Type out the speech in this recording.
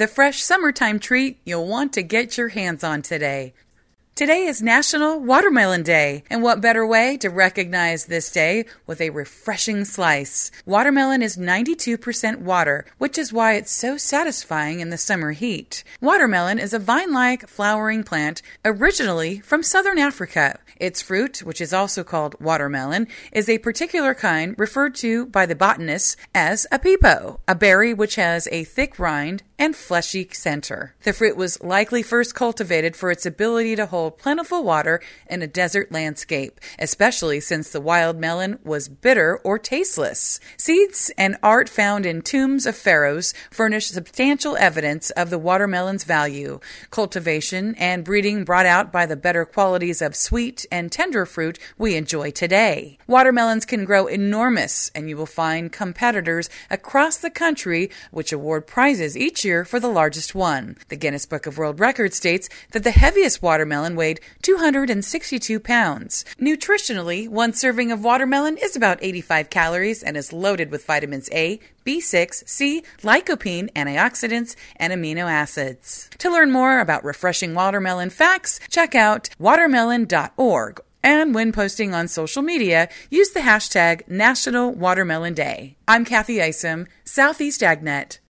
the fresh summertime treat you'll want to get your hands on today. Today is National Watermelon Day, and what better way to recognize this day with a refreshing slice? Watermelon is 92% water, which is why it's so satisfying in the summer heat. Watermelon is a vine-like flowering plant originally from southern Africa. Its fruit, which is also called watermelon, is a particular kind referred to by the botanists as a pepo, a berry which has a thick rind and fleshy center. The fruit was likely first cultivated for its ability to hold plentiful water in a desert landscape, especially since the wild melon was bitter or tasteless. Seeds and art found in tombs of pharaohs furnish substantial evidence of the watermelon's value. Cultivation and breeding brought out by the better qualities of sweet and tender fruit we enjoy today. Watermelons can grow enormous, and you will find competitors across the country which award prizes each year for the largest one. The Guinness Book of World Records states that the heaviest watermelon weighed 262 pounds. Nutritionally, one serving of watermelon is about 85 calories and is loaded with vitamins A, B6, C, lycopene, antioxidants, and amino acids. To learn more about refreshing watermelon facts, check out watermelon.org. And when posting on social media, use the hashtag National Watermelon Day. I'm Kathy Isom, Southeast AgNet.